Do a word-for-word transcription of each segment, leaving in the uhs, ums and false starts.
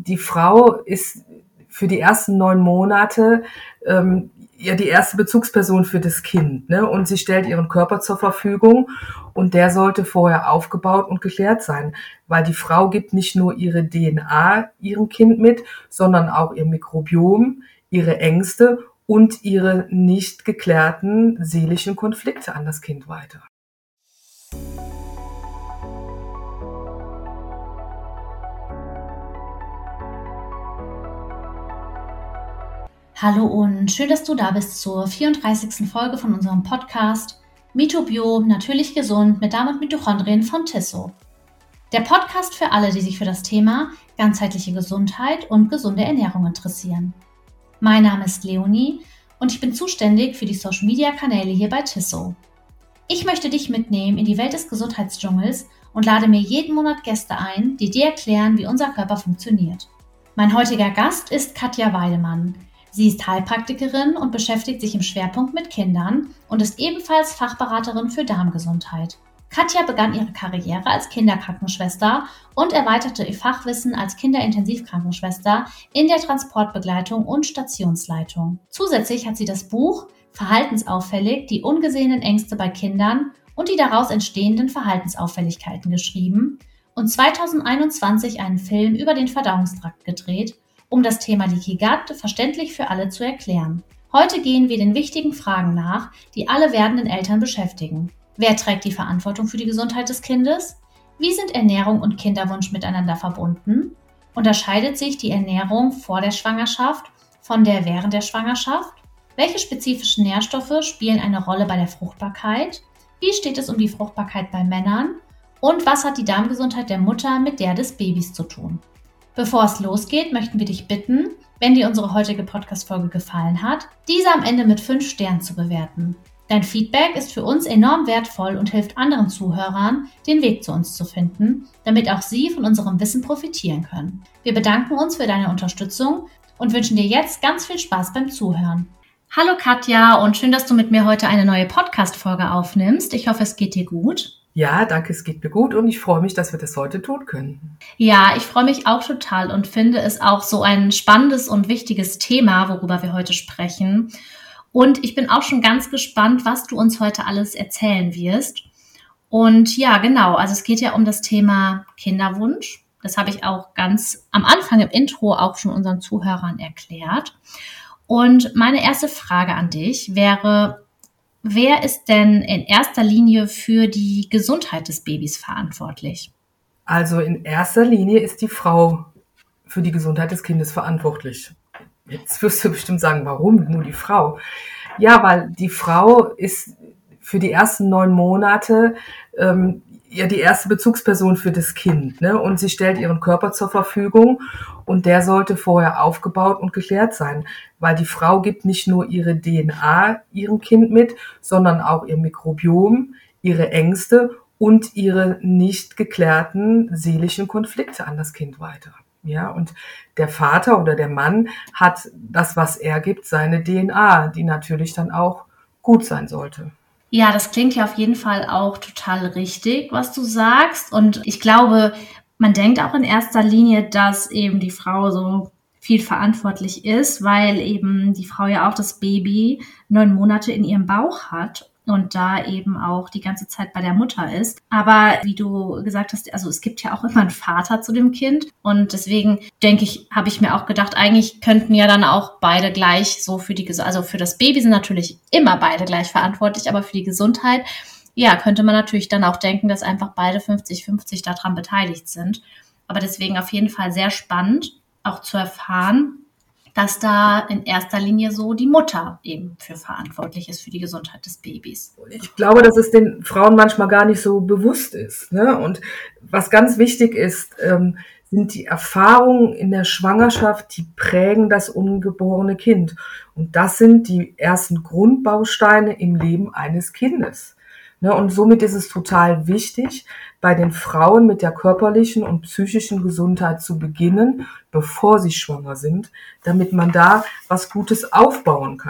die Frau ist für die ersten neun Monate ähm, ja die erste Bezugsperson für das Kind, ne? Und sie stellt ihren Körper zur Verfügung und der sollte vorher aufgebaut und geklärt sein, weil die Frau gibt nicht nur ihre D N A ihrem Kind mit, sondern auch ihr Mikrobiom, ihre Ängste und ihre nicht geklärten seelischen Konflikte an das Kind weiter. Hallo und schön, dass du da bist zur vierunddreißigsten Folge von unserem Podcast Mitobio, natürlich gesund mit Darm und Mitochondrien von Tisso. Der Podcast für alle, die sich für das Thema ganzheitliche Gesundheit und gesunde Ernährung interessieren. Mein Name ist Leonie und ich bin zuständig für die Social-Media-Kanäle hier bei Tisso. Ich möchte dich mitnehmen in die Welt des Gesundheitsdschungels und lade mir jeden Monat Gäste ein, die dir erklären, wie unser Körper funktioniert. Mein heutiger Gast ist Katja Weidemann. Sie ist Heilpraktikerin und beschäftigt sich im Schwerpunkt mit Kindern und ist ebenfalls Fachberaterin für Darmgesundheit. Katja begann ihre Karriere als Kinderkrankenschwester und erweiterte ihr Fachwissen als Kinderintensivkrankenschwester in der Transportbegleitung und Stationsleitung. Zusätzlich hat sie das Buch Verhaltensauffällig, die ungesehenen Ängste bei Kindern und die daraus entstehenden Verhaltensauffälligkeiten geschrieben und zweitausendeinundzwanzig einen Film über den Verdauungstrakt gedreht, um das Thema Leaky Gut verständlich für alle zu erklären. Heute gehen wir den wichtigen Fragen nach, die alle werdenden Eltern beschäftigen. Wer trägt die Verantwortung für die Gesundheit des Kindes? Wie sind Ernährung und Kinderwunsch miteinander verbunden? Unterscheidet sich die Ernährung vor der Schwangerschaft von der während der Schwangerschaft? Welche spezifischen Nährstoffe spielen eine Rolle bei der Fruchtbarkeit? Wie steht es um die Fruchtbarkeit bei Männern? Und was hat die Darmgesundheit der Mutter mit der des Babys zu tun? Bevor es losgeht, möchten wir dich bitten, wenn dir unsere heutige Podcast-Folge gefallen hat, diese am Ende mit fünf Sternen zu bewerten. Dein Feedback ist für uns enorm wertvoll und hilft anderen Zuhörern, den Weg zu uns zu finden, damit auch sie von unserem Wissen profitieren können. Wir bedanken uns für deine Unterstützung und wünschen dir jetzt ganz viel Spaß beim Zuhören. Hallo Katja und schön, dass du mit mir heute eine neue Podcast-Folge aufnimmst. Ich hoffe, es geht dir gut. Ja, danke, es geht mir gut und ich freue mich, dass wir das heute tun können. Ja, ich freue mich auch total und finde es auch so ein spannendes und wichtiges Thema, worüber wir heute sprechen. Und ich bin auch schon ganz gespannt, was du uns heute alles erzählen wirst. Und ja, genau, also es geht ja um das Thema Kinderwunsch. Das habe ich auch ganz am Anfang im Intro auch schon unseren Zuhörern erklärt. Und meine erste Frage an dich wäre: Wer ist denn in erster Linie für die Gesundheit des Babys verantwortlich? Also in erster Linie ist die Frau für die Gesundheit des Kindes verantwortlich. Jetzt wirst du bestimmt sagen, warum nur die Frau? Ja, weil die Frau ist für die ersten neun Monate ähm, ja die erste Bezugsperson für das Kind, ne? Und sie stellt ihren Körper zur Verfügung und der sollte vorher aufgebaut und geklärt sein, weil die Frau gibt nicht nur ihre D N A ihrem Kind mit, sondern auch ihr Mikrobiom, ihre Ängste und ihre nicht geklärten seelischen Konflikte an das Kind weiter. Ja, und der Vater oder der Mann hat das, was er gibt, seine D N A, die natürlich dann auch gut sein sollte. Ja, das klingt ja auf jeden Fall auch total richtig, was du sagst. Und ich glaube, man denkt auch in erster Linie, dass eben die Frau so viel verantwortlich ist, weil eben die Frau ja auch das Baby neun Monate in ihrem Bauch hat und da eben auch die ganze Zeit bei der Mutter ist. Aber wie du gesagt hast, also es gibt ja auch immer einen Vater zu dem Kind und deswegen denke ich, habe ich mir auch gedacht, eigentlich könnten ja dann auch beide gleich so für die, also für das Baby sind natürlich immer beide gleich verantwortlich, aber für die Gesundheit, ja, könnte man natürlich dann auch denken, dass einfach beide fünfzig fünfzig daran beteiligt sind. Aber deswegen auf jeden Fall sehr spannend, auch zu erfahren, dass da in erster Linie so die Mutter eben für verantwortlich ist für die Gesundheit des Babys. Ich glaube, dass es den Frauen manchmal gar nicht so bewusst ist, ne? Und was ganz wichtig ist, ähm, sind die Erfahrungen in der Schwangerschaft, die prägen das ungeborene Kind. Und das sind die ersten Grundbausteine im Leben eines Kindes. Ne, und somit ist es total wichtig, bei den Frauen mit der körperlichen und psychischen Gesundheit zu beginnen, bevor sie schwanger sind, damit man da was Gutes aufbauen kann.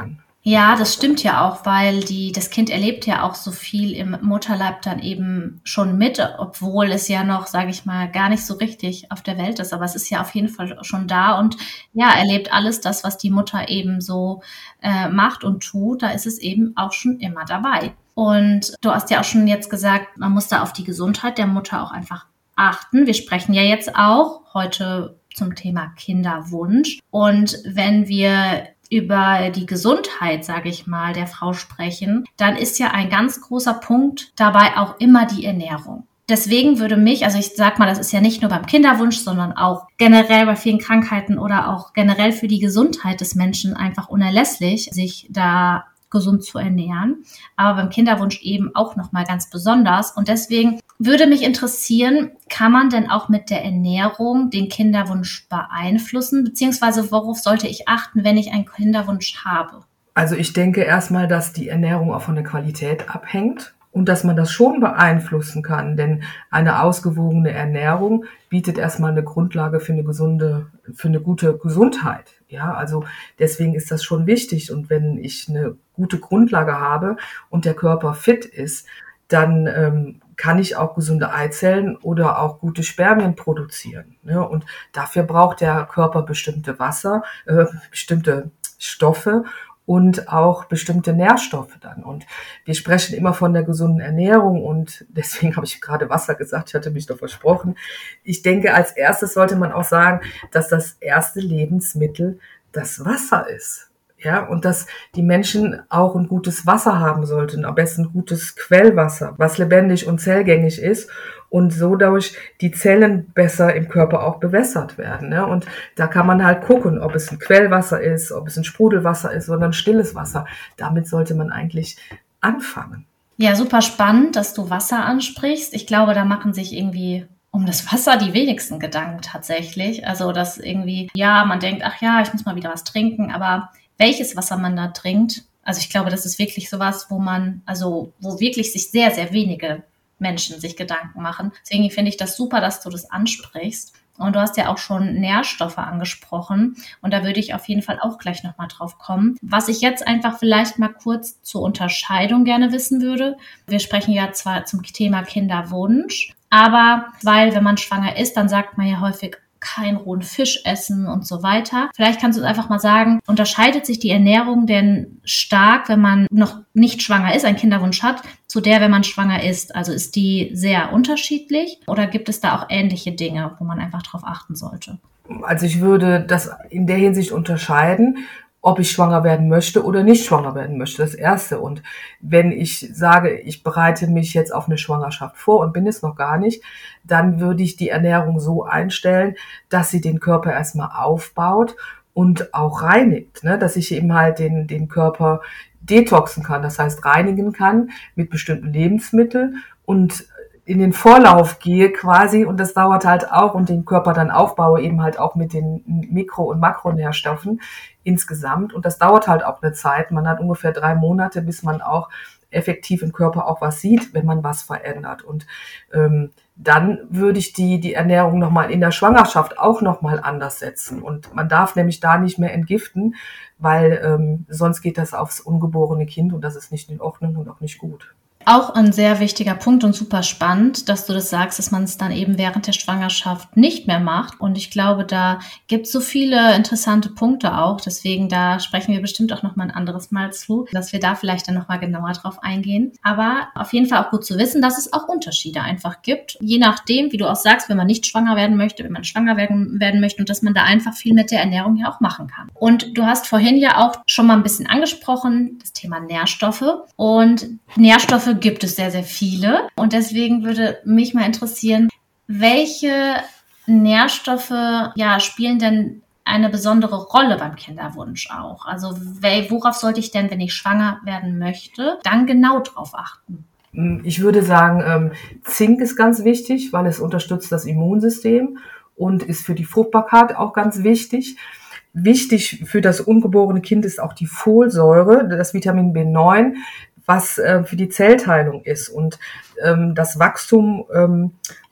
Ja, das stimmt ja auch, weil die, das Kind erlebt ja auch so viel im Mutterleib dann eben schon mit, obwohl es ja noch, sage ich mal, gar nicht so richtig auf der Welt ist. Aber es ist ja auf jeden Fall schon da und ja, erlebt alles das, was die Mutter eben so äh, macht und tut. Da ist es eben auch schon immer dabei. Und du hast ja auch schon jetzt gesagt, man muss da auf die Gesundheit der Mutter auch einfach achten. Wir sprechen ja jetzt auch heute zum Thema Kinderwunsch. Und wenn wir über die Gesundheit, sage ich mal, der Frau sprechen, dann ist ja ein ganz großer Punkt dabei auch immer die Ernährung. Deswegen würde mich, also ich sag mal, das ist ja nicht nur beim Kinderwunsch, sondern auch generell bei vielen Krankheiten oder auch generell für die Gesundheit des Menschen einfach unerlässlich, sich da gesund zu ernähren, aber beim Kinderwunsch eben auch nochmal ganz besonders. Und deswegen würde mich interessieren, kann man denn auch mit der Ernährung den Kinderwunsch beeinflussen, beziehungsweise worauf sollte ich achten, wenn ich einen Kinderwunsch habe? Also ich denke erstmal, dass die Ernährung auch von der Qualität abhängt und dass man das schon beeinflussen kann, denn eine ausgewogene Ernährung bietet erstmal eine Grundlage für eine gesunde, für eine gute Gesundheit. Ja, also deswegen ist das schon wichtig. Und wenn ich eine gute Grundlage habe und der Körper fit ist, dann ähm, kann ich auch gesunde Eizellen oder auch gute Spermien produzieren. Ne? Und dafür braucht der Körper bestimmte Wasser, äh, bestimmte Stoffe und auch bestimmte Nährstoffe dann. Und wir sprechen immer von der gesunden Ernährung und deswegen habe ich gerade Wasser gesagt, ich hatte mich doch versprochen. Ich denke, als erstes sollte man auch sagen, dass das erste Lebensmittel das Wasser ist. Ja, und dass die Menschen auch ein gutes Wasser haben sollten, am besten gutes Quellwasser, was lebendig und zellgängig ist und so dadurch die Zellen besser im Körper auch bewässert werden. Ne? Und da kann man halt gucken, ob es ein Quellwasser ist, ob es ein Sprudelwasser ist oder ein stilles Wasser. Damit sollte man eigentlich anfangen. Ja, super spannend, dass du Wasser ansprichst. Ich glaube, da machen sich irgendwie um das Wasser die wenigsten Gedanken tatsächlich. Also, dass irgendwie, ja, man denkt, ach ja, ich muss mal wieder was trinken, aber welches Wasser man da trinkt, also ich glaube, das ist wirklich sowas, wo man, also wo wirklich sich sehr, sehr wenige Menschen sich Gedanken machen. Deswegen finde ich das super, dass du das ansprichst. Und du hast ja auch schon Nährstoffe angesprochen. Und da würde ich auf jeden Fall auch gleich nochmal drauf kommen. Was ich jetzt einfach vielleicht mal kurz zur Unterscheidung gerne wissen würde. Wir sprechen ja zwar zum Thema Kinderwunsch, aber weil, wenn man schwanger ist, dann sagt man ja häufig, keinen rohen Fisch essen und so weiter. Vielleicht kannst du uns einfach mal sagen, unterscheidet sich die Ernährung denn stark, wenn man noch nicht schwanger ist, einen Kinderwunsch hat, zu der, wenn man schwanger ist? Also ist die sehr unterschiedlich oder gibt es da auch ähnliche Dinge, wo man einfach drauf achten sollte? Also ich würde das in der Hinsicht unterscheiden, ob ich schwanger werden möchte oder nicht schwanger werden möchte, das Erste. Und wenn ich sage, ich bereite mich jetzt auf eine Schwangerschaft vor und bin es noch gar nicht, dann würde ich die Ernährung so einstellen, dass sie den Körper erstmal aufbaut und auch reinigt, ne? Dass ich eben halt den, den Körper detoxen kann, das heißt reinigen kann mit bestimmten Lebensmitteln und in den Vorlauf gehe quasi und das dauert halt auch und den Körper dann aufbaue eben halt auch mit den Mikro- und Makronährstoffen insgesamt und das dauert halt auch eine Zeit. Man hat ungefähr drei Monate, bis man auch effektiv im Körper auch was sieht, wenn man was verändert und ähm, dann würde ich die die Ernährung nochmal in der Schwangerschaft auch nochmal anders setzen und man darf nämlich da nicht mehr entgiften, weil ähm, sonst geht das aufs ungeborene Kind und das ist nicht in Ordnung und auch nicht gut. Auch ein sehr wichtiger Punkt und super spannend, dass du das sagst, dass man es dann eben während der Schwangerschaft nicht mehr macht. Und ich glaube, da gibt es so viele interessante Punkte auch. Deswegen, da sprechen wir bestimmt auch noch mal ein anderes Mal zu, dass wir da vielleicht dann noch mal genauer drauf eingehen. Aber auf jeden Fall auch gut zu wissen, dass es auch Unterschiede einfach gibt. Je nachdem, wie du auch sagst, wenn man nicht schwanger werden möchte, wenn man schwanger werden, werden möchte und dass man da einfach viel mit der Ernährung ja auch machen kann. Und du hast vorhin ja auch schon mal ein bisschen angesprochen, das Thema Nährstoffe. Und Nährstoffe gibt es sehr, sehr viele. Und deswegen würde mich mal interessieren, welche Nährstoffe ja, spielen denn eine besondere Rolle beim Kinderwunsch auch? Also worauf sollte ich denn, wenn ich schwanger werden möchte, dann genau drauf achten? Ich würde sagen, Zink ist ganz wichtig, weil es unterstützt das Immunsystem und ist für die Fruchtbarkeit auch ganz wichtig. Wichtig für das ungeborene Kind ist auch die Folsäure, das Vitamin B neun, was äh, für die Zellteilung ist und ähm, das Wachstum ähm,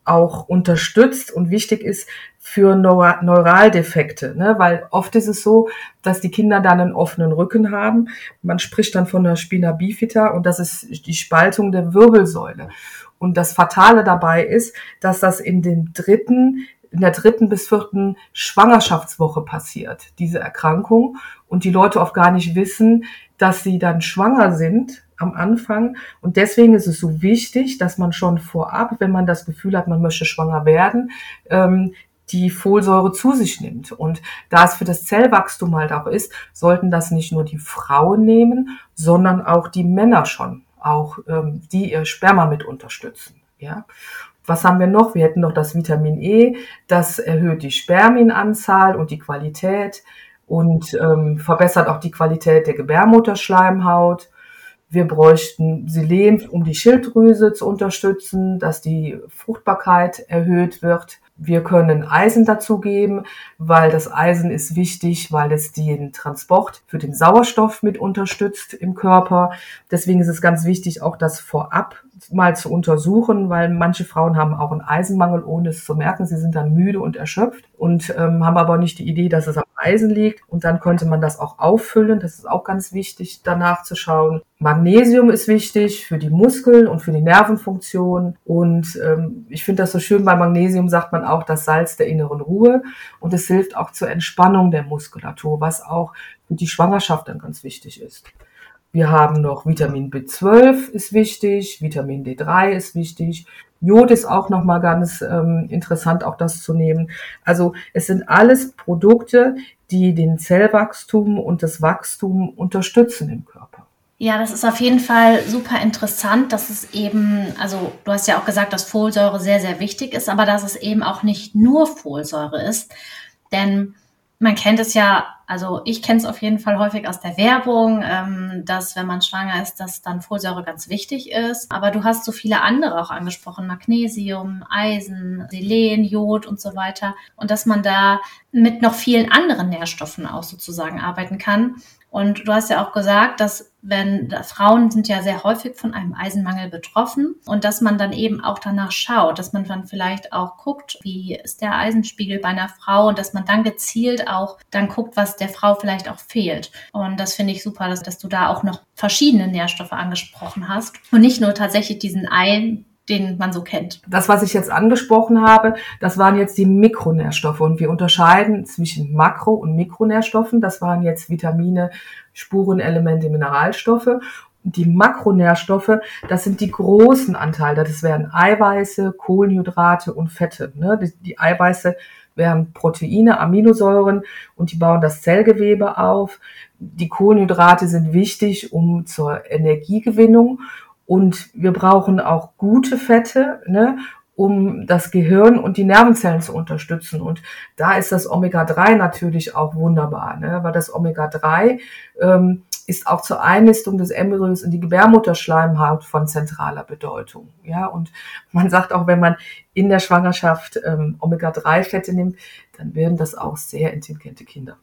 auch unterstützt und wichtig ist für Neura- Neuraldefekte, ne? Weil oft ist es so, dass die Kinder dann einen offenen Rücken haben. Man spricht dann von der Spina bifida und das ist die Spaltung der Wirbelsäule. Und das Fatale dabei ist, dass das in dem dritten, in der dritten bis vierten Schwangerschaftswoche passiert, diese Erkrankung. Und die Leute oft gar nicht wissen, dass sie dann schwanger sind am Anfang. Und deswegen ist es so wichtig, dass man schon vorab, wenn man das Gefühl hat, man möchte schwanger werden, ähm, die Folsäure zu sich nimmt. Und da es für das Zellwachstum halt auch ist, sollten das nicht nur die Frauen nehmen, sondern auch die Männer schon, auch ähm, die ihr Sperma mit unterstützen. Ja. Was haben wir noch? Wir hätten noch das Vitamin E, das erhöht die Spermienanzahl und die Qualität und ähm, verbessert auch die Qualität der Gebärmutterschleimhaut. Wir bräuchten Selen, um die Schilddrüse zu unterstützen, dass die Fruchtbarkeit erhöht wird. Wir können Eisen dazugeben, weil das Eisen ist wichtig, weil es den Transport für den Sauerstoff mit unterstützt im Körper. Deswegen ist es ganz wichtig, auch das vorab mal zu untersuchen, weil manche Frauen haben auch einen Eisenmangel, ohne es zu merken. Sie sind dann müde und erschöpft und ähm, haben aber nicht die Idee, dass es am Eisen liegt. Und dann könnte man das auch auffüllen. Das ist auch ganz wichtig, danach zu schauen. Magnesium ist wichtig für die Muskeln und für die Nervenfunktion. Und ähm, ich finde das so schön, bei Magnesium sagt man auch das Salz der inneren Ruhe. Und es hilft auch zur Entspannung der Muskulatur, was auch für die Schwangerschaft dann ganz wichtig ist. Wir haben noch Vitamin B zwölf ist wichtig, Vitamin D drei ist wichtig, Jod ist auch nochmal ganz ähm, interessant, auch das zu nehmen. Also es sind alles Produkte, die den Zellwachstum und das Wachstum unterstützen im Körper. Ja, das ist auf jeden Fall super interessant, dass es eben, also du hast ja auch gesagt, dass Folsäure sehr, sehr wichtig ist, aber dass es eben auch nicht nur Folsäure ist, denn man kennt es ja, also ich kenne es auf jeden Fall häufig aus der Werbung, ähm, dass wenn man schwanger ist, dass dann Folsäure ganz wichtig ist. Aber du hast so viele andere auch angesprochen, Magnesium, Eisen, Selen, Jod und so weiter. Und dass man da mit noch vielen anderen Nährstoffen auch sozusagen arbeiten kann. Und du hast ja auch gesagt, dass wenn dass Frauen sind ja sehr häufig von einem Eisenmangel betroffen und dass man dann eben auch danach schaut, dass man dann vielleicht auch guckt, wie ist der Eisenspiegel bei einer Frau und dass man dann gezielt auch dann guckt, was der Frau vielleicht auch fehlt. Und das finde ich super, dass, dass du da auch noch verschiedene Nährstoffe angesprochen hast und nicht nur tatsächlich diesen einen, den man so kennt. Das, was ich jetzt angesprochen habe, das waren jetzt die Mikronährstoffe und wir unterscheiden zwischen Makro- und Mikronährstoffen. Das waren jetzt Vitamine, Spurenelemente, Mineralstoffe. Und die Makronährstoffe, das sind die großen Anteile. Das wären Eiweiße, Kohlenhydrate und Fette. Die, die Eiweiße wären Proteine, Aminosäuren und die bauen das Zellgewebe auf. Die Kohlenhydrate sind wichtig, um zur Energiegewinnung. Und wir brauchen auch gute Fette, ne, um das Gehirn und die Nervenzellen zu unterstützen. Und da ist das Omega drei natürlich auch wunderbar, ne, weil das Omega drei ähm, ist auch zur Einnistung des Embryos in die Gebärmutterschleimhaut von zentraler Bedeutung. Ja, und man sagt auch, wenn man in der Schwangerschaft ähm, Omega drei Fette nimmt, dann werden das auch sehr intelligente Kinder.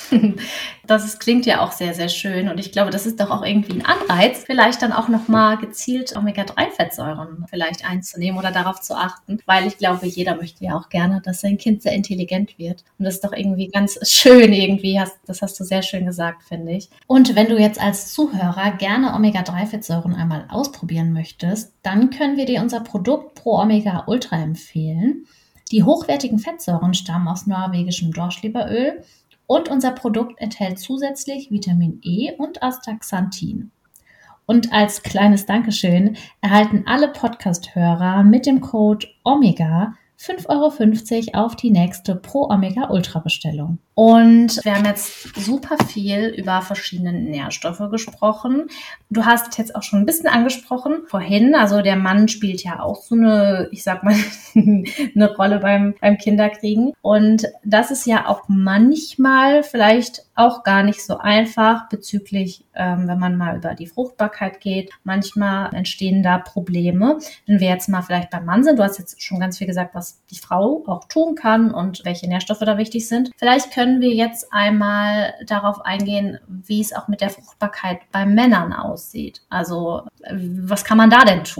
Das ist, klingt ja auch sehr, sehr schön und ich glaube, das ist doch auch irgendwie ein Anreiz, vielleicht dann auch nochmal gezielt Omega drei Fettsäuren vielleicht einzunehmen oder darauf zu achten, weil ich glaube, jeder möchte ja auch gerne, dass sein Kind sehr intelligent wird und das ist doch irgendwie ganz schön irgendwie, das hast du sehr schön gesagt, finde ich. Und wenn du jetzt als Zuhörer gerne Omega drei Fettsäuren einmal ausprobieren möchtest, dann können wir dir unser Produkt Pro Omega Ultra empfehlen. Die hochwertigen Fettsäuren stammen aus norwegischem Dorschleberöl. Und unser Produkt enthält zusätzlich Vitamin E und Astaxanthin. Und als kleines Dankeschön erhalten alle Podcast-Hörer mit dem Code OMEGA fünf Euro fünfzig auf die nächste Pro Omega Ultra Bestellung. Und wir haben jetzt super viel über verschiedene Nährstoffe gesprochen. Du hast jetzt auch schon ein bisschen angesprochen vorhin, also der Mann spielt ja auch so eine, ich sag mal, eine Rolle beim, beim Kinderkriegen. Und das ist ja auch manchmal vielleicht auch gar nicht so einfach bezüglich, ähm, wenn man mal über die Fruchtbarkeit geht. Manchmal entstehen da Probleme. Wenn wir jetzt mal vielleicht beim Mann sind, du hast jetzt schon ganz viel gesagt, was die Frau auch tun kann und welche Nährstoffe da wichtig sind. Vielleicht können wir jetzt einmal darauf eingehen, wie es auch mit der Fruchtbarkeit bei Männern aussieht. Also was kann man da denn tun?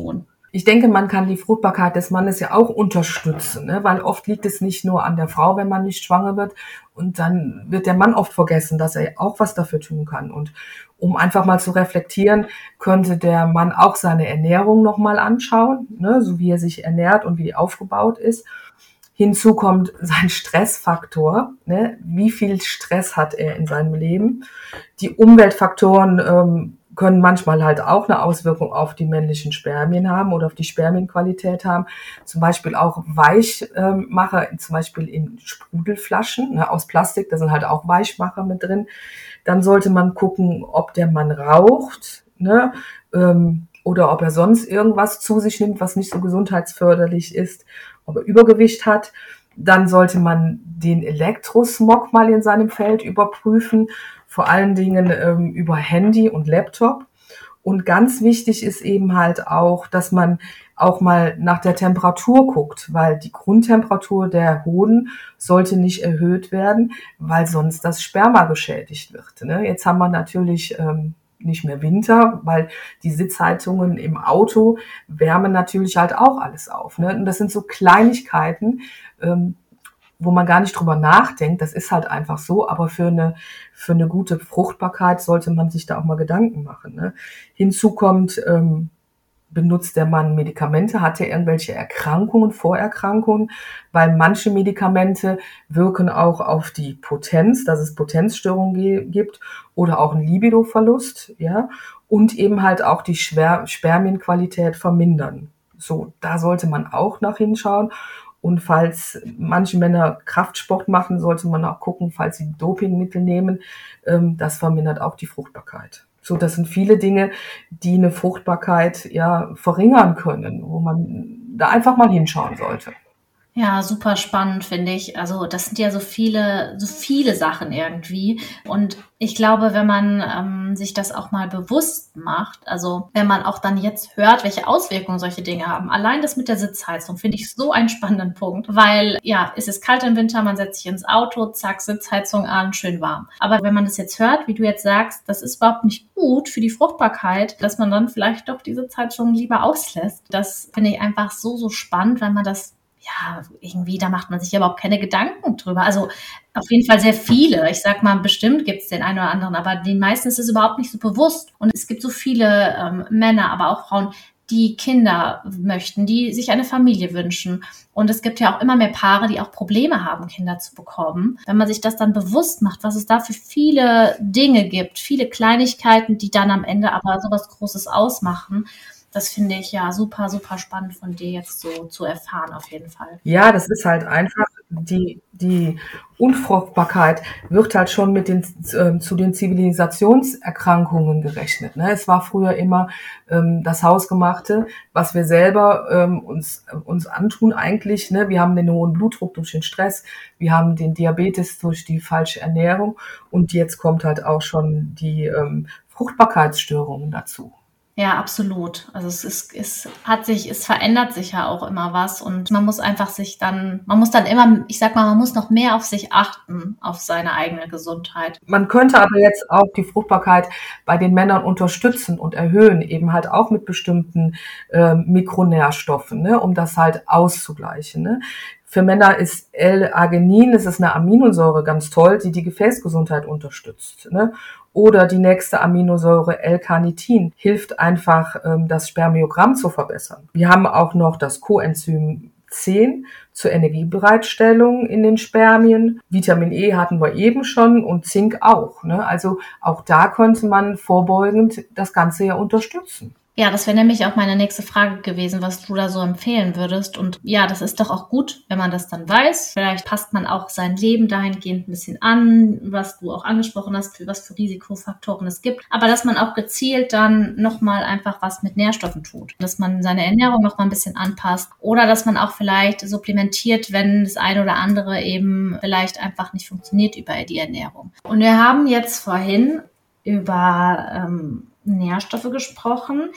Ich denke, man kann die Fruchtbarkeit des Mannes ja auch unterstützen, ne? Weil oft liegt es nicht nur an der Frau, wenn man nicht schwanger wird. Und dann wird der Mann oft vergessen, dass er auch was dafür tun kann. Und um einfach mal zu reflektieren, könnte der Mann auch seine Ernährung nochmal anschauen, ne? So wie er sich ernährt und wie die aufgebaut ist. Hinzu kommt sein Stressfaktor, ne? Wie viel Stress hat er in seinem Leben? Die Umweltfaktoren ähm, können manchmal halt auch eine Auswirkung auf die männlichen Spermien haben oder auf die Spermienqualität haben. Zum Beispiel auch Weichmacher, zum Beispiel in Sprudelflaschen, ne, aus Plastik, da sind halt auch Weichmacher mit drin. Dann sollte man gucken, ob der Mann raucht, ne, ähm, oder ob er sonst irgendwas zu sich nimmt, was nicht so gesundheitsförderlich ist, ob er Übergewicht hat. Dann sollte man den Elektrosmog mal in seinem Feld überprüfen, vor allen Dingen ähm, über Handy und Laptop. Und ganz wichtig ist eben halt auch, dass man auch mal nach der Temperatur guckt, weil die Grundtemperatur der Hoden sollte nicht erhöht werden, weil sonst das Sperma geschädigt wird. Ne? Jetzt haben wir natürlich ähm, nicht mehr Winter, weil die Sitzheizungen im Auto wärmen natürlich halt auch alles auf. Ne? Und das sind so Kleinigkeiten, ähm, wo man gar nicht drüber nachdenkt, das ist halt einfach so, aber für eine, für eine gute Fruchtbarkeit sollte man sich da auch mal Gedanken machen. Ne? Hinzu kommt, ähm, benutzt der Mann Medikamente, hat er irgendwelche Erkrankungen, Vorerkrankungen, weil manche Medikamente wirken auch auf die Potenz, dass es Potenzstörungen ge- gibt oder auch einen Libidoverlust, ja, und eben halt auch die Schwer- Spermienqualität vermindern. So, da sollte man auch nach hinschauen. Und falls manche Männer Kraftsport machen, sollte man auch gucken, falls sie Dopingmittel nehmen, ähm, das vermindert auch die Fruchtbarkeit. So, das sind viele Dinge, die eine Fruchtbarkeit ja verringern können, wo man da einfach mal hinschauen sollte. Ja, super spannend, finde ich. Also das sind ja so viele, so viele Sachen irgendwie. Und ich glaube, wenn man ähm, sich das auch mal bewusst macht, also wenn man auch dann jetzt hört, welche Auswirkungen solche Dinge haben, allein das mit der Sitzheizung finde ich so einen spannenden Punkt, weil ja, es ist kalt im Winter, man setzt sich ins Auto, zack, Sitzheizung an, schön warm. Aber wenn man das jetzt hört, wie du jetzt sagst, das ist überhaupt nicht gut für die Fruchtbarkeit, dass man dann vielleicht doch die Sitzheizung lieber auslässt. Das finde ich einfach so, so spannend, weil man das ja, irgendwie, da macht man sich überhaupt keine Gedanken drüber. Also auf jeden Fall sehr viele. Ich sag mal, bestimmt gibt es den einen oder anderen, aber den meisten ist es überhaupt nicht so bewusst. Und es gibt so viele ähm, Männer, aber auch Frauen, die Kinder möchten, die sich eine Familie wünschen. Und es gibt ja auch immer mehr Paare, die auch Probleme haben, Kinder zu bekommen. Wenn man sich das dann bewusst macht, was es da für viele Dinge gibt, viele Kleinigkeiten, die dann am Ende aber sowas Großes ausmachen, das finde ich ja super, super spannend von dir jetzt so zu erfahren, auf jeden Fall. Ja, das ist halt einfach, die, die Unfruchtbarkeit wird halt schon mit den, äh, zu den Zivilisationserkrankungen gerechnet. Ne? Es war früher immer ähm, das Hausgemachte, was wir selber ähm, uns, uns antun eigentlich. Ne? Wir haben den hohen Blutdruck durch den Stress, wir haben den Diabetes durch die falsche Ernährung und jetzt kommt halt auch schon die ähm, Fruchtbarkeitsstörungen dazu. Ja, absolut. Also es ist, es hat sich, es verändert sich ja auch immer was und man muss einfach sich dann, man muss dann immer, ich sag mal, man muss noch mehr auf sich achten, auf seine eigene Gesundheit. Man könnte aber jetzt auch die Fruchtbarkeit bei den Männern unterstützen und erhöhen, eben halt auch mit bestimmten äh, Mikronährstoffen, ne, um das halt auszugleichen. Ne. Für Männer ist L-Arginin, das ist eine Aminosäure, ganz toll, die die Gefäßgesundheit unterstützt. Ne? Oder die nächste Aminosäure L-Carnitin hilft einfach, das Spermiogramm zu verbessern. Wir haben auch noch das Coenzym zehn zur Energiebereitstellung in den Spermien. Vitamin E hatten wir eben schon und Zink auch. Ne? Also auch da könnte man vorbeugend das Ganze ja unterstützen. Ja, das wäre nämlich auch meine nächste Frage gewesen, was du da so empfehlen würdest. Und ja, das ist doch auch gut, wenn man das dann weiß. Vielleicht passt man auch sein Leben dahingehend ein bisschen an, was du auch angesprochen hast, für was für Risikofaktoren es gibt. Aber dass man auch gezielt dann nochmal einfach was mit Nährstoffen tut. Dass man seine Ernährung nochmal ein bisschen anpasst. Oder dass man auch vielleicht supplementiert, wenn das eine oder andere eben vielleicht einfach nicht funktioniert über die Ernährung. Und wir haben jetzt vorhin über ähm, Nährstoffe gesprochen.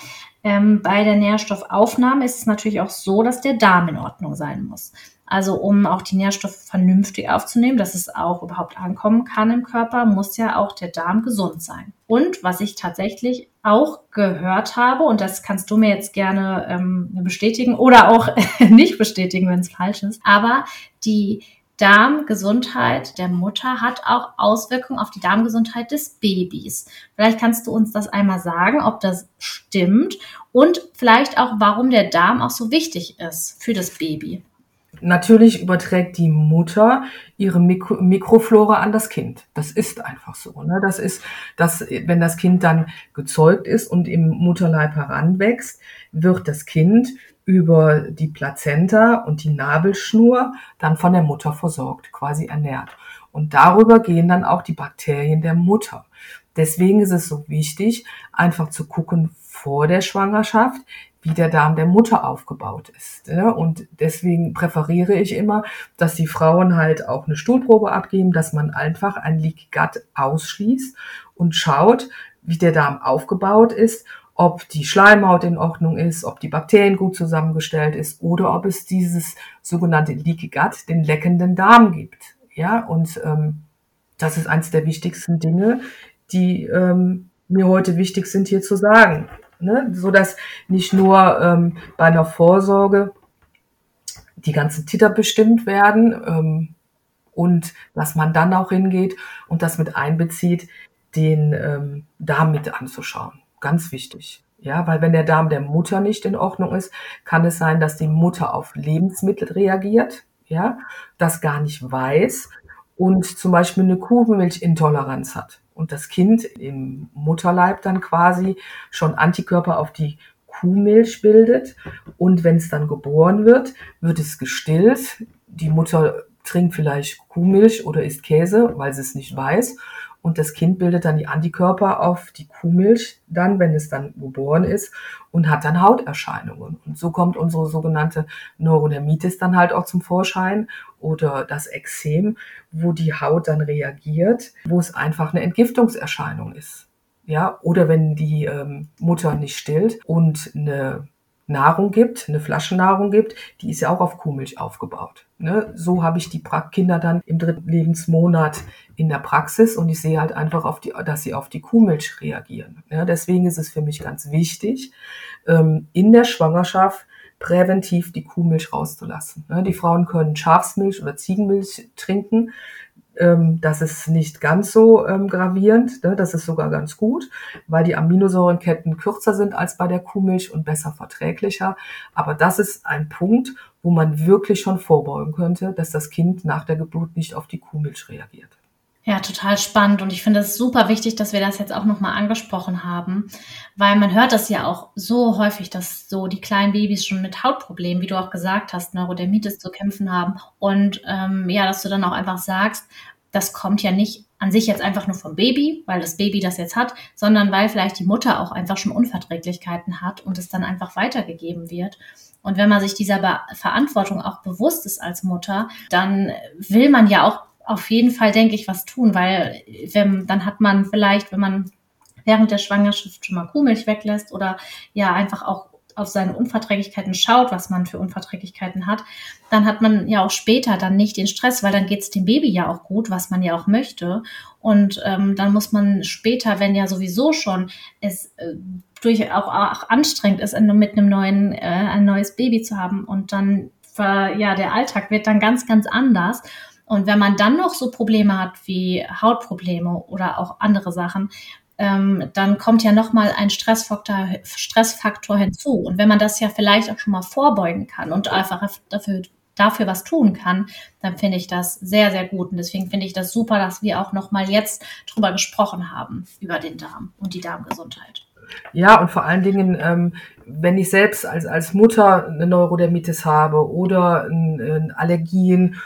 Ähm, bei der Nährstoffaufnahme ist es natürlich auch so, dass der Darm in Ordnung sein muss. Also um auch die Nährstoffe vernünftig aufzunehmen, dass es auch überhaupt ankommen kann im Körper, muss ja auch der Darm gesund sein. Und was ich tatsächlich auch gehört habe, und das kannst du mir jetzt gerne ähm, bestätigen oder auch nicht bestätigen, wenn es falsch ist, aber die Darmgesundheit der Mutter hat auch Auswirkungen auf die Darmgesundheit des Babys. Vielleicht kannst du uns das einmal sagen, ob das stimmt und vielleicht auch, warum der Darm auch so wichtig ist für das Baby. Natürlich überträgt die Mutter ihre Mikro- Mikroflora an das Kind. Das ist einfach so. Ne? Das ist, dass, wenn das Kind dann gezeugt ist und im Mutterleib heranwächst, wird das Kind über die Plazenta und die Nabelschnur dann von der Mutter versorgt, quasi ernährt. Und darüber gehen dann auch die Bakterien der Mutter. Deswegen ist es so wichtig, einfach zu gucken vor der Schwangerschaft, wie der Darm der Mutter aufgebaut ist. Und deswegen präferiere ich immer, dass die Frauen halt auch eine Stuhlprobe abgeben, dass man einfach ein Leaky Gut ausschließt und schaut, wie der Darm aufgebaut ist, ob die Schleimhaut in Ordnung ist, ob die Bakterien gut zusammengestellt ist oder ob es dieses sogenannte Leaky Gut, den leckenden Darm gibt. Ja, und ähm, das ist eines der wichtigsten Dinge, die ähm, mir heute wichtig sind, hier zu sagen. Ne? So dass nicht nur ähm, bei einer Vorsorge die ganzen Titer bestimmt werden ähm, und dass man dann auch hingeht und das mit einbezieht, den ähm, Darm mit anzuschauen. Ganz wichtig. Ja, weil wenn der Darm der Mutter nicht in Ordnung ist, kann es sein, dass die Mutter auf Lebensmittel reagiert, ja, das gar nicht weiß und zum Beispiel eine Kuhmilchintoleranz hat und das Kind im Mutterleib dann quasi schon Antikörper auf die Kuhmilch bildet und wenn es dann geboren wird, wird es gestillt. Die Mutter trinkt vielleicht Kuhmilch oder isst Käse, weil sie es nicht weiß und das Kind bildet dann die Antikörper auf die Kuhmilch dann, wenn es dann geboren ist und hat dann Hauterscheinungen. Und so kommt unsere sogenannte Neurodermitis dann halt auch zum Vorschein oder das Ekzem, wo die Haut dann reagiert, wo es einfach eine Entgiftungserscheinung ist. Ja, oder wenn die ähm, Mutter nicht stillt und eine Nahrung gibt, eine Flaschennahrung gibt, die ist ja auch auf Kuhmilch aufgebaut. Ne? So habe ich die pra- Kinder dann im dritten Lebensmonat in der Praxis und ich sehe halt einfach, auf die, dass sie auf die Kuhmilch reagieren. Ja, deswegen ist es für mich ganz wichtig, ähm, in der Schwangerschaft präventiv die Kuhmilch rauszulassen. Ne? Die Frauen können Schafsmilch oder Ziegenmilch trinken. Ähm, das ist nicht ganz so ähm, gravierend, ne? Das ist sogar ganz gut, weil die Aminosäurenketten kürzer sind als bei der Kuhmilch und besser verträglicher. Aber das ist ein Punkt, wo man wirklich schon vorbeugen könnte, dass das Kind nach der Geburt nicht auf die Kuhmilch reagiert. Ja, total spannend und ich finde es super wichtig, dass wir das jetzt auch nochmal angesprochen haben, weil man hört das ja auch so häufig, dass so die kleinen Babys schon mit Hautproblemen, wie du auch gesagt hast, Neurodermitis zu kämpfen haben und ähm, ja, dass du dann auch einfach sagst, das kommt ja nicht an sich jetzt einfach nur vom Baby, weil das Baby das jetzt hat, sondern weil vielleicht die Mutter auch einfach schon Unverträglichkeiten hat und es dann einfach weitergegeben wird. Und wenn man sich dieser Be- Verantwortung auch bewusst ist als Mutter, dann will man ja auch auf jeden Fall, denke ich, was tun, weil wenn, dann hat man vielleicht, wenn man während der Schwangerschaft schon mal Kuhmilch weglässt oder ja einfach auch auf seine Unverträglichkeiten schaut, was man für Unverträglichkeiten hat, dann hat man ja auch später dann nicht den Stress, weil dann geht es dem Baby ja auch gut, was man ja auch möchte. Und ähm, dann muss man später, wenn ja sowieso schon es äh, durch auch, auch anstrengend ist, mit einem neuen, äh, ein neues Baby zu haben und dann, äh, ja, der Alltag wird dann ganz, ganz anders. Und wenn man dann noch so Probleme hat wie Hautprobleme oder auch andere Sachen, ähm, dann kommt ja nochmal ein Stressfaktor, Stressfaktor hinzu. Und wenn man das ja vielleicht auch schon mal vorbeugen kann und einfach dafür, dafür was tun kann, dann finde ich das sehr, sehr gut. Und deswegen finde ich das super, dass wir auch nochmal jetzt drüber gesprochen haben, über den Darm und die Darmgesundheit. Ja, und vor allen Dingen, ähm, wenn ich selbst als, als Mutter eine Neurodermitis habe oder ein, ein Allergien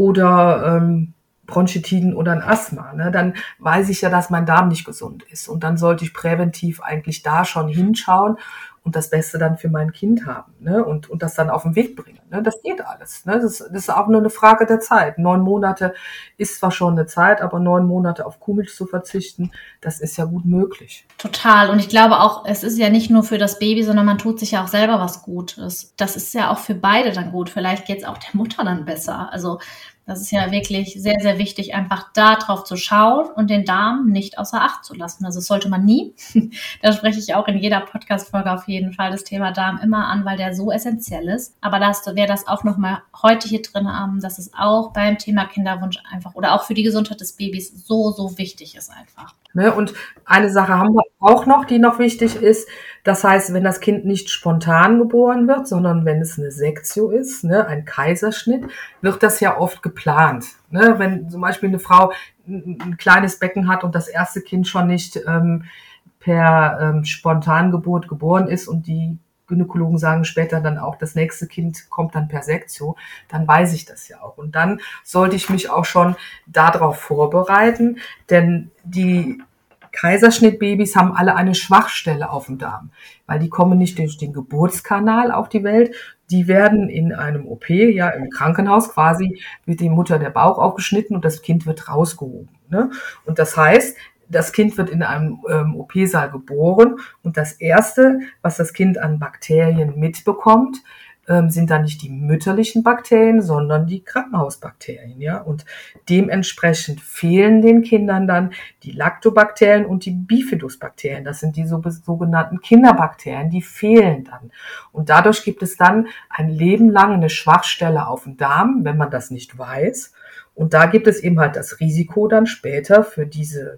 oder ähm, Bronchitiden oder ein Asthma, ne, dann weiß ich ja, dass mein Darm nicht gesund ist. Und dann sollte ich präventiv eigentlich da schon hinschauen und das Beste dann für mein Kind haben, ne? Und, und das dann auf den Weg bringen. Ne? Das geht alles. Ne? Das, das ist auch nur eine Frage der Zeit. Neun Monate ist zwar schon eine Zeit, aber neun Monate auf Kuhmilch zu verzichten, das ist ja gut möglich. Total. Und ich glaube auch, es ist ja nicht nur für das Baby, sondern man tut sich ja auch selber was Gutes. Das ist ja auch für beide dann gut. Vielleicht geht es auch der Mutter dann besser. Also das ist ja wirklich sehr, sehr wichtig, einfach da drauf zu schauen und den Darm nicht außer Acht zu lassen. Also das sollte man nie. Da spreche ich auch in jeder Podcast-Folge auf jeden Fall das Thema Darm immer an, weil der so essentiell ist. Aber da wäre das auch nochmal heute hier drin, dass es auch beim Thema Kinderwunsch einfach oder auch für die Gesundheit des Babys so, so wichtig ist einfach. Ne? Und eine Sache haben wir auch noch, die noch wichtig ist. Das heißt, wenn das Kind nicht spontan geboren wird, sondern wenn es eine Sektio ist, ne, ein Kaiserschnitt, wird das ja oft geplant. Ne? Wenn zum Beispiel eine Frau ein, ein kleines Becken hat und das erste Kind schon nicht ähm, per ähm, Spontangeburt geboren ist und die Gynäkologen sagen später dann auch, das nächste Kind kommt dann per Sektio, dann weiß ich das ja auch. Und dann sollte ich mich auch schon darauf vorbereiten, denn die Kaiserschnittbabys haben alle eine Schwachstelle auf dem Darm, weil die kommen nicht durch den Geburtskanal auf die Welt, die werden in einem O P, ja im Krankenhaus quasi, wird die Mutter der Bauch aufgeschnitten und das Kind wird rausgehoben. Ne? Und das heißt, das Kind wird in einem ähm, O P-Saal geboren und das Erste, was das Kind an Bakterien mitbekommt, ähm, sind dann nicht die mütterlichen Bakterien, sondern die Krankenhausbakterien. Ja? Und dementsprechend fehlen den Kindern dann die Lactobakterien und die Bifidusbakterien. Das sind die so, sogenannten Kinderbakterien, die fehlen dann. Und dadurch gibt es dann ein Leben lang eine Schwachstelle auf dem Darm, wenn man das nicht weiß. Und da gibt es eben halt das Risiko dann später für diese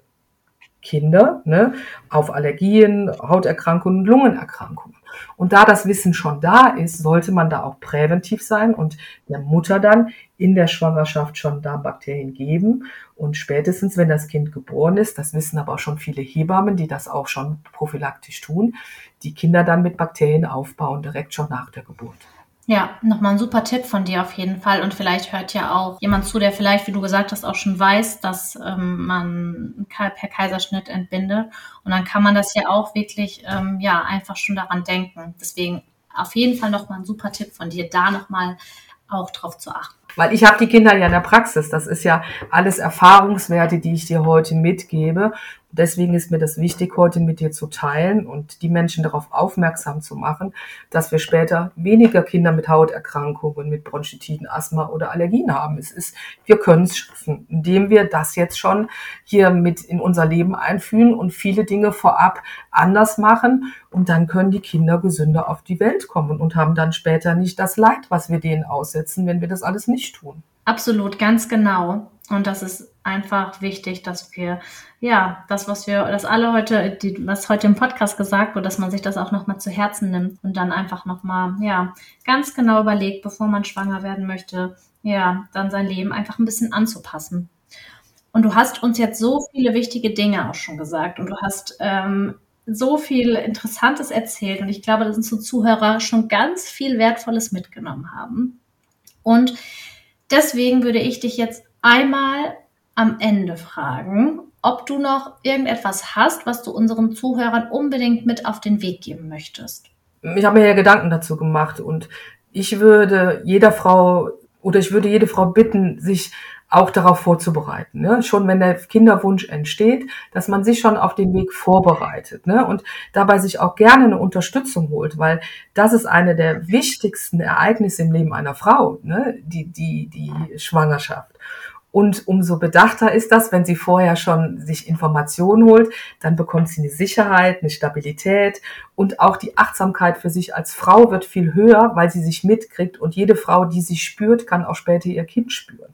Kinder, ne, auf Allergien, Hauterkrankungen, Lungenerkrankungen. Und da das Wissen schon da ist, sollte man da auch präventiv sein und der Mutter dann in der Schwangerschaft schon Darmbakterien geben. Und spätestens, wenn das Kind geboren ist, das wissen aber auch schon viele Hebammen, die das auch schon prophylaktisch tun, die Kinder dann mit Bakterien aufbauen, direkt schon nach der Geburt. Ja, nochmal ein super Tipp von dir auf jeden Fall. Und vielleicht hört ja auch jemand zu, der vielleicht, wie du gesagt hast, auch schon weiß, dass ähm, man per Kaiserschnitt entbindet. Und dann kann man das ja auch wirklich ähm, ja einfach schon daran denken. Deswegen auf jeden Fall nochmal ein super Tipp von dir, da nochmal auch drauf zu achten. Weil ich habe die Kinder ja in der Praxis. Das ist ja alles Erfahrungswerte, die ich dir heute mitgebe. Deswegen ist mir das wichtig, heute mit dir zu teilen und die Menschen darauf aufmerksam zu machen, dass wir später weniger Kinder mit Hauterkrankungen, mit Bronchitiden, Asthma oder Allergien haben. Es ist, wir können es schaffen, indem wir das jetzt schon hier mit in unser Leben einführen und viele Dinge vorab anders machen. Und dann können die Kinder gesünder auf die Welt kommen und haben dann später nicht das Leid, was wir denen aussetzen, wenn wir das alles nicht tun. Absolut, ganz genau. Und das ist einfach wichtig, dass wir, ja, das, was wir, das alle heute, die, was heute im Podcast gesagt wird, dass man sich das auch nochmal zu Herzen nimmt und dann einfach nochmal, ja, ganz genau überlegt, bevor man schwanger werden möchte, ja, dann sein Leben einfach ein bisschen anzupassen. Und du hast uns jetzt so viele wichtige Dinge auch schon gesagt und du hast ähm, so viel Interessantes erzählt und ich glaube, dass unsere Zuhörer schon ganz viel Wertvolles mitgenommen haben. Und deswegen würde ich dich jetzt einmal am Ende fragen, ob du noch irgendetwas hast, was du unseren Zuhörern unbedingt mit auf den Weg geben möchtest. Ich habe mir ja Gedanken dazu gemacht und ich würde jeder Frau oder ich würde jede Frau bitten, sich auch darauf vorzubereiten. Ne? Schon wenn der Kinderwunsch entsteht, dass man sich schon auf den Weg vorbereitet, ne? Und dabei sich auch gerne eine Unterstützung holt, weil das ist eine der wichtigsten Ereignisse im Leben einer Frau, ne? die, die, die Schwangerschaft. Und umso bedachter ist das, wenn sie vorher schon sich Informationen holt, dann bekommt sie eine Sicherheit, eine Stabilität und auch die Achtsamkeit für sich als Frau wird viel höher, weil sie sich mitkriegt und jede Frau, die sich spürt, kann auch später ihr Kind spüren.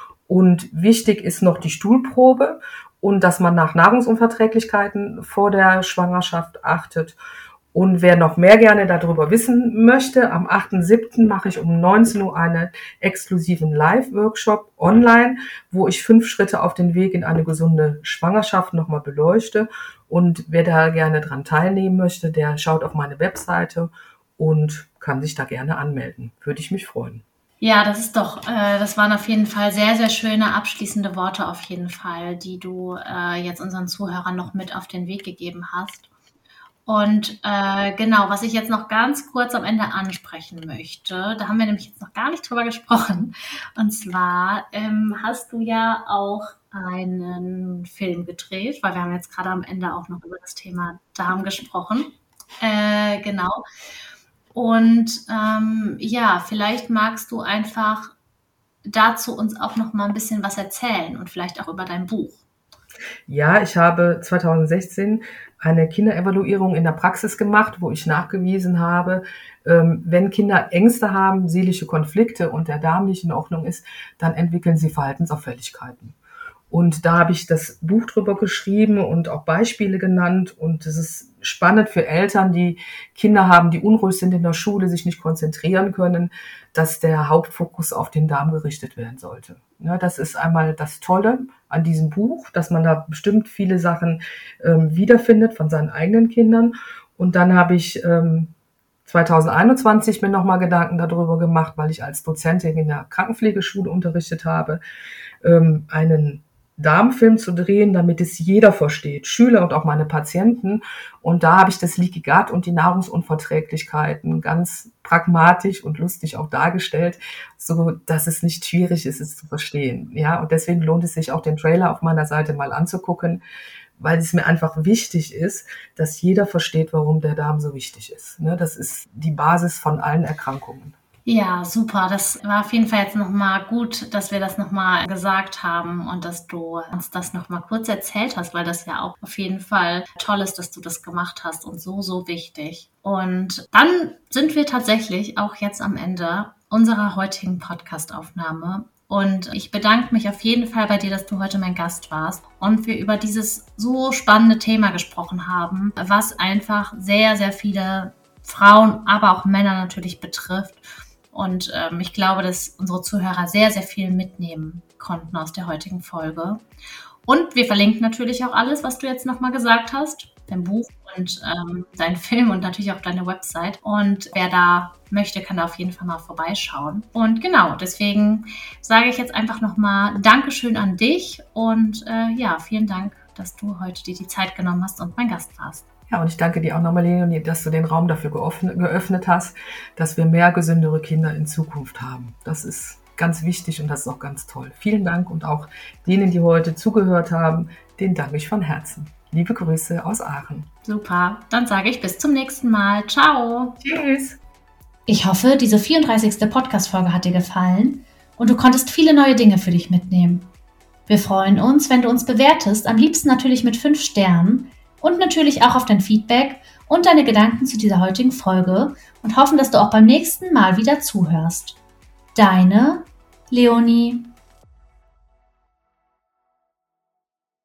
Und wichtig ist noch die Stuhlprobe und dass man nach Nahrungsunverträglichkeiten vor der Schwangerschaft achtet. Und wer noch mehr gerne darüber wissen möchte, am achten siebten mache ich um neunzehn Uhr einen exklusiven Live-Workshop online, wo ich fünf Schritte auf den Weg in eine gesunde Schwangerschaft nochmal beleuchte. Und wer da gerne dran teilnehmen möchte, der schaut auf meine Webseite und kann sich da gerne anmelden. Würde ich mich freuen. Ja, das ist doch, äh, das waren auf jeden Fall sehr, sehr schöne abschließende Worte auf jeden Fall, die du äh, jetzt unseren Zuhörern noch mit auf den Weg gegeben hast. Und äh, genau, was ich jetzt noch ganz kurz am Ende ansprechen möchte, da haben wir nämlich jetzt noch gar nicht drüber gesprochen. Und zwar ähm, hast du ja auch einen Film gedreht, weil wir haben jetzt gerade am Ende auch noch über das Thema Darm gesprochen. Äh, genau. Und ähm, ja, vielleicht magst du einfach dazu uns auch noch mal ein bisschen was erzählen und vielleicht auch über dein Buch. Ja, ich habe zweitausendsechzehn eine Kinderevaluierung in der Praxis gemacht, wo ich nachgewiesen habe, ähm, wenn Kinder Ängste haben, seelische Konflikte und der Darm nicht in Ordnung ist, dann entwickeln sie Verhaltensauffälligkeiten. Und da habe ich das Buch drüber geschrieben und auch Beispiele genannt. Und es ist spannend für Eltern, die Kinder haben, die unruhig sind in der Schule, sich nicht konzentrieren können, dass der Hauptfokus auf den Darm gerichtet werden sollte. Ja, das ist einmal das Tolle an diesem Buch, dass man da bestimmt viele Sachen ähm, wiederfindet von seinen eigenen Kindern. Und dann habe ich ähm, zweitausendeinundzwanzig mir nochmal Gedanken darüber gemacht, weil ich als Dozentin in der Krankenpflegeschule unterrichtet habe, ähm, einen Darmfilm zu drehen, damit es jeder versteht, Schüler und auch meine Patienten. Und da habe ich das Leaky Gut und die Nahrungsunverträglichkeiten ganz pragmatisch und lustig auch dargestellt, so dass es nicht schwierig ist, es zu verstehen. Ja, und deswegen lohnt es sich auch, den Trailer auf meiner Seite mal anzugucken, weil es mir einfach wichtig ist, dass jeder versteht, warum der Darm so wichtig ist. Ne, das ist die Basis von allen Erkrankungen. Ja, super. Das war auf jeden Fall jetzt nochmal gut, dass wir das nochmal gesagt haben und dass du uns das nochmal kurz erzählt hast, weil das ja auch auf jeden Fall toll ist, dass du das gemacht hast und so, so wichtig. Und dann sind wir tatsächlich auch jetzt am Ende unserer heutigen Podcast-Aufnahme. Und ich bedanke mich auf jeden Fall bei dir, dass du heute mein Gast warst und wir über dieses so spannende Thema gesprochen haben, was einfach sehr, sehr viele Frauen, aber auch Männer natürlich betrifft. Und ähm, ich glaube, dass unsere Zuhörer sehr, sehr viel mitnehmen konnten aus der heutigen Folge. Und wir verlinken natürlich auch alles, was du jetzt nochmal gesagt hast, dein Buch und ähm, dein Film und natürlich auch deine Website. Und wer da möchte, kann da auf jeden Fall mal vorbeischauen. Und genau, deswegen sage ich jetzt einfach nochmal Dankeschön an dich und äh, ja, vielen Dank, dass du heute dir die Zeit genommen hast und mein Gast warst. Ja, und ich danke dir auch nochmal, Leonie, dass du den Raum dafür geöffnet, geöffnet hast, dass wir mehr gesündere Kinder in Zukunft haben. Das ist ganz wichtig und das ist auch ganz toll. Vielen Dank und auch denen, die heute zugehört haben, denen danke ich von Herzen. Liebe Grüße aus Aachen. Super, dann sage ich bis zum nächsten Mal. Ciao. Tschüss. Ich hoffe, diese vierunddreißigste Podcast-Folge hat dir gefallen und du konntest viele neue Dinge für dich mitnehmen. Wir freuen uns, wenn du uns bewertest, am liebsten natürlich mit fünf Sternen, und natürlich auch auf dein Feedback und deine Gedanken zu dieser heutigen Folge und hoffen, dass du auch beim nächsten Mal wieder zuhörst. Deine Leonie.